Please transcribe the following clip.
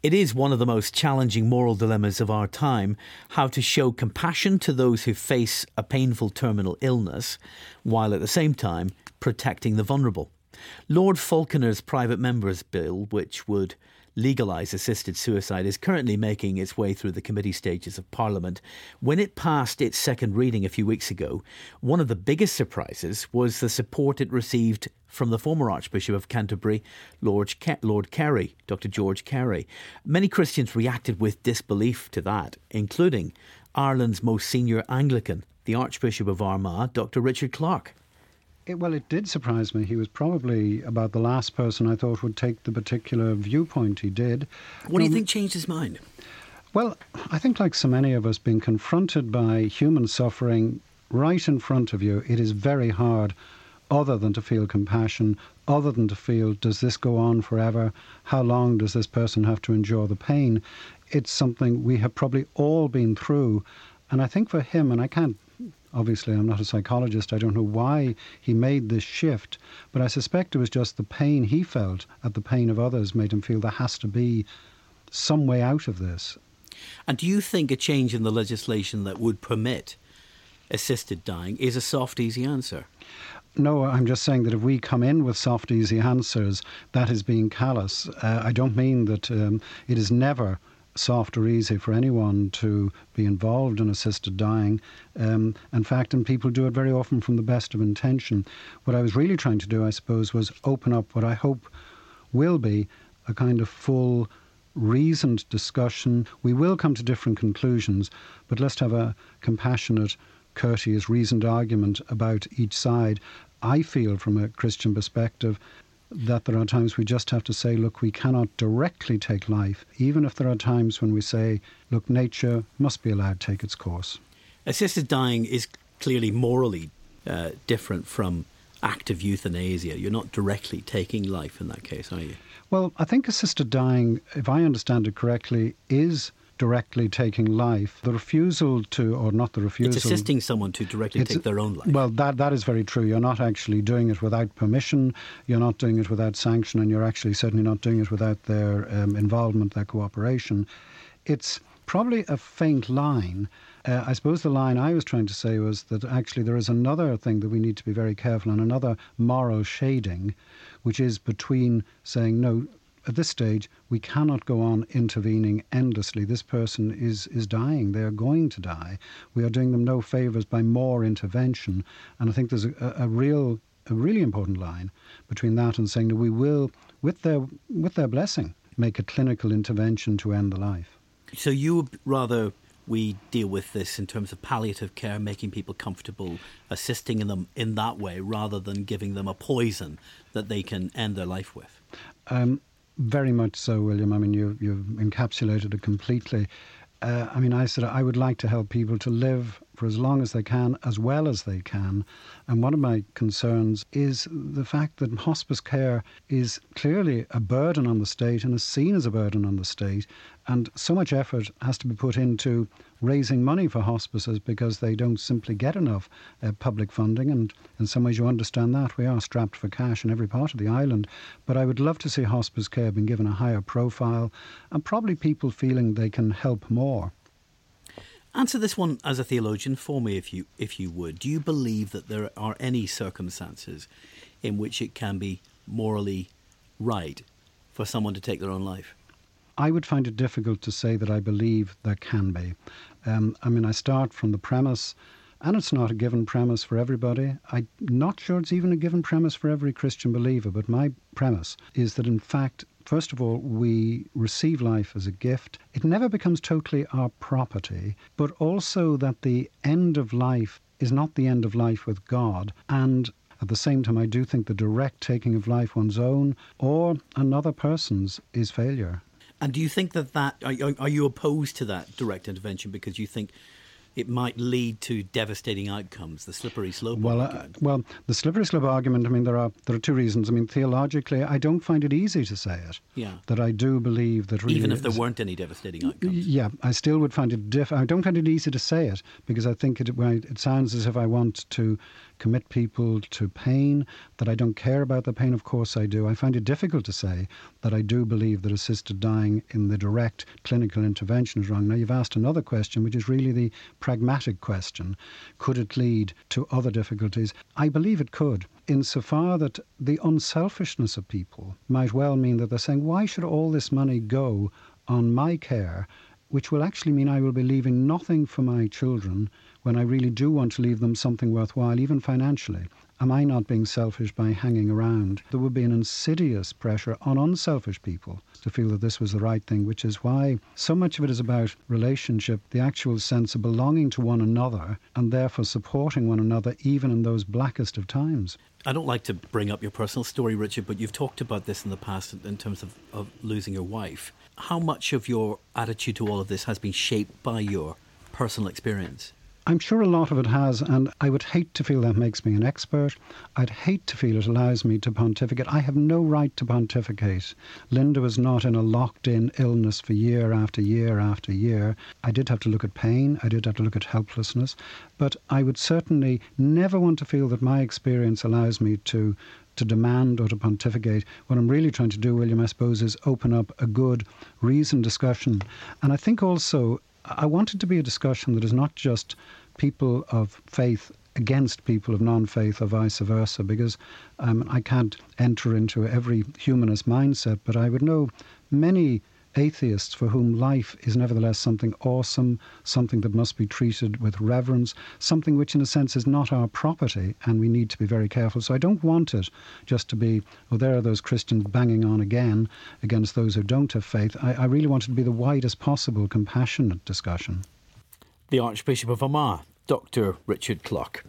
It is one of the most challenging moral dilemmas of our time, how to show compassion to those who face a painful terminal illness, while at the same time protecting the vulnerable. Lord Falconer's private member's bill, which would legalise assisted suicide, is currently making its way through the committee stages of Parliament. When it passed its second reading a few weeks ago, one of the biggest surprises was the support it received from the former Archbishop of Canterbury, Lord Carey, Dr. George Carey. Many Christians reacted with disbelief to that, including Ireland's most senior Anglican, the Archbishop of Armagh, Dr. Richard Clarke. It did surprise me. He was probably about the last person I thought would take the particular viewpoint he did. What do you think changed his mind? Well, I think like so many of us, being confronted by human suffering right in front of you, it is very hard other than to feel compassion, other than to feel, does this go on forever? How long does this person have to endure the pain? It's something we have probably all been through. And I think for him, and obviously I'm not a psychologist, I don't know why he made this shift, but I suspect it was just the pain he felt at the pain of others made him feel there has to be some way out of this. And do you think a change in the legislation that would permit assisted dying is a soft, easy answer? No, I'm just saying that if we come in with soft, easy answers, that is being callous. I don't mean that it is never soft or easy for anyone to be involved in assisted dying. In fact, and people do it very often from the best of intention. What I was really trying to do, I suppose, was open up what I hope will be a kind of full, reasoned discussion. We will come to different conclusions, but let's have a compassionate, courteous, reasoned argument about each side. I feel, from a Christian perspective, that there are times we just have to say, look, we cannot directly take life, even if there are times when we say, look, nature must be allowed to take its course. Assisted dying is clearly morally different from active euthanasia. You're not directly taking life in that case, are you? Well, I think assisted dying, if I understand it correctly, is directly taking life. The refusal to, or not the refusal... It's assisting someone to directly take their own life. Well, that is very true. You're not actually doing it without permission, you're not doing it without sanction, and you're actually certainly not doing it without their involvement, their cooperation. It's probably a faint line. I suppose the line I was trying to say was that actually there is another thing that we need to be very careful, and another moral shading, which is between saying, no, at this stage, we cannot go on intervening endlessly. This person is dying. They are going to die. We are doing them no favours by more intervention. And I think there's a really important line between that and saying that we will, with their blessing, make a clinical intervention to end the life. So you would rather we deal with this in terms of palliative care, making people comfortable, assisting them in that way, rather than giving them a poison that they can end their life with? Very much so, William. I mean, you've encapsulated it completely. I said I would like to help people to live for as long as they can, as well as they can. And one of my concerns is the fact that hospice care is clearly a burden on the state and is seen as a burden on the state. And so much effort has to be put into raising money for hospices because they don't simply get enough public funding. And in some ways you understand that. We are strapped for cash in every part of the island. But I would love to see hospice care being given a higher profile and probably people feeling they can help more. Answer this one as a theologian for me, if you would. Do you believe that there are any circumstances in which it can be morally right for someone to take their own life? I would find it difficult to say that I believe there can be. I start from the premise, and it's not a given premise for everybody. I'm not sure it's even a given premise for every Christian believer, but my premise is that in fact, first of all, we receive life as a gift. It never becomes totally our property, but also that the end of life is not the end of life with God. And at the same time, I do think the direct taking of life, one's own or another person's, is failure. And do you think that are you opposed to that direct intervention because you think it might lead to devastating outcomes, the slippery slope argument. Well, the slippery slope argument, I mean, there are two reasons. I mean, theologically, I don't find it easy to say it. Yeah. That I do believe that really... Even if there weren't any devastating outcomes. Yeah, I still would find it I don't find it easy to say it, because I think it sounds as if I want to commit people to pain, that I don't care about the pain. Of course I do. I find it difficult to say that I do believe that assisted dying in the direct clinical intervention is wrong. Now, you've asked another question, which is really the pragmatic question. Could it lead to other difficulties? I believe it could, insofar that the unselfishness of people might well mean that they're saying, why should all this money go on my care, which will actually mean I will be leaving nothing for my children when I really do want to leave them something worthwhile, even financially? Am I not being selfish by hanging around? There would be an insidious pressure on unselfish people to feel that this was the right thing, which is why so much of it is about relationship, the actual sense of belonging to one another, and therefore supporting one another even in those blackest of times. I don't like to bring up your personal story, Richard, but you've talked about this in the past in terms of losing your wife. How much of your attitude to all of this has been shaped by your personal experience? I'm sure a lot of it has, and I would hate to feel that makes me an expert. I'd hate to feel it allows me to pontificate. I have no right to pontificate. Linda was not in a locked-in illness for year after year after year. I did have to look at pain. I did have to look at helplessness. But I would certainly never want to feel that my experience allows me to demand or to pontificate. What I'm really trying to do, William, I suppose, is open up a good, reasoned discussion. And I think also I want it to be a discussion that is not just people of faith against people of non-faith or vice versa, because I can't enter into every humanist mindset, but I would know many atheists for whom life is nevertheless something awesome, something that must be treated with reverence, something which in a sense is not our property, and we need to be very careful. So I don't want it just to be, oh, there are those Christians banging on again against those who don't have faith. I really want it to be the widest possible compassionate discussion. The Archbishop of Armagh, Dr. Richard Clough.